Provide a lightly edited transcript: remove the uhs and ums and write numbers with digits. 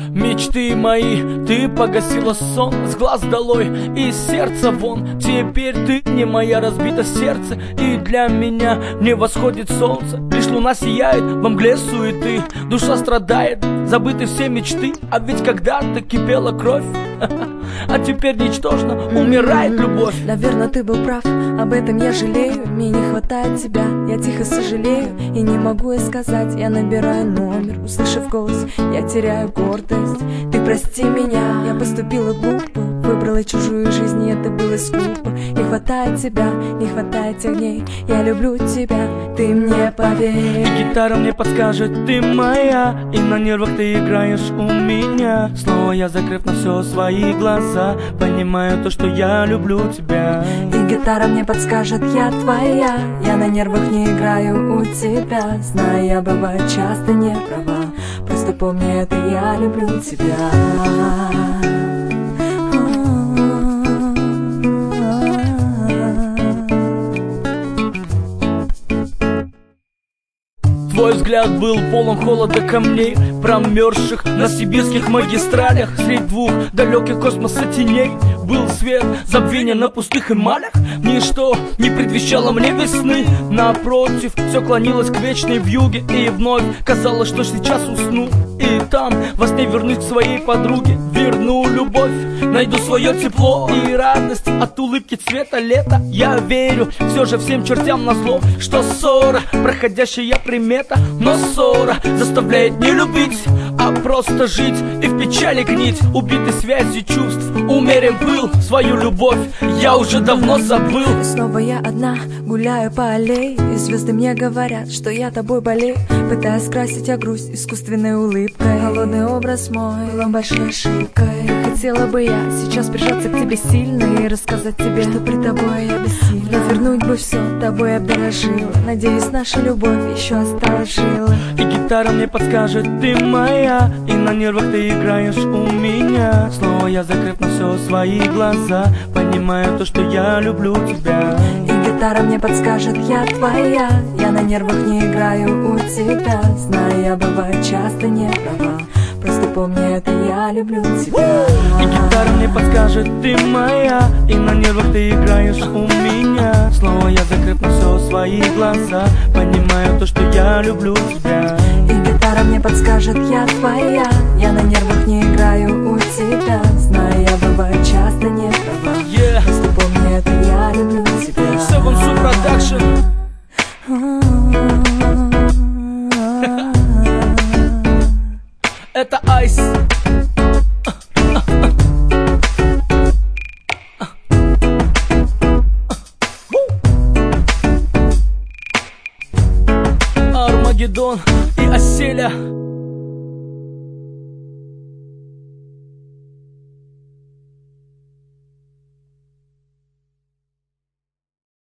Мечты мои ты погасила сон, с глаз долой и сердца вон. Теперь ты не моя, разбито сердце, и для меня не восходит солнце. Лишь луна сияет во мгле суеты, душа страдает, забыты все мечты. А ведь когда-то кипела кровь, а теперь ничтожно умирает любовь. Наверное, ты был прав, об этом я жалею. Мне не хватает тебя, я тихо сожалею. И не могу я сказать, я набираю номер. Услышав голос, я теряю гордость. Ты прости меня, я поступила глупо, выбрала чужую жизнь, и это было скупо. Не хватает тебя, не хватает тех дней. Я люблю тебя, ты мне поверь. И гитара мне подскажет, ты моя, и на нервах ты играешь у меня. Снова я, закрыв на все свои глаза, понимаю то, что я люблю тебя. И гитара мне подскажет, я твоя. Я на нервах не играю у тебя. Знаю, я бываю часто не права, просто помни это, я люблю тебя. Твой взгляд был полон холода камней, промерзших на сибирских магистралях. Средь двух далеких космоса теней был свет забвения на пустых эмалях. Ничто не предвещало мне весны, напротив, все клонилось к вечной вьюге. И вновь казалось, что сейчас усну, и там во сне вернусь к своей подруге. Верну любовь, найду свое тепло и радость от улыбки цвета лета. Я верю все же всем чертям назло, что ссора проходящая примета. Но ссора заставляет не любить, а просто жить и в печали гнить. Убиты связи чувств, умерен пыл, свою любовь я уже давно забыл. И снова я одна, гуляю по аллее, и звезды мне говорят, что я тобой болею. Пытаюсь скрасить я грусть искусственной улыбкой. Холодный образ мой был большой ошибкой. Хотела бы я сейчас прижаться к тебе сильно и рассказать тебе, что при тобой я бессильна. Вернуть бы все, тобой обдорожила. Надеюсь, наша любовь еще осталась жила. И гитара мне подскажет, ты моя, и на нервах ты играешь у меня. Снова я, закрыв на все свои глаза, понимаю то, что я люблю тебя. И гитара мне подскажет, я твоя. Я на нервах не играю у тебя. Знаю, я бываю часто не права, просто помни это, я люблю тебя. И гитара мне подскажет, ты моя, и на нервах ты играешь у меня. Снова я, закрыв на все свои глаза, понимаю то, что я люблю тебя. И гитара мне подскажет, я твоя. Я на нервах не играю у тебя. Знаю, я бываю часто не права, просто помни это, я люблю тебя. Seven Su Production. Это Айс. Армагеддон и Оселя.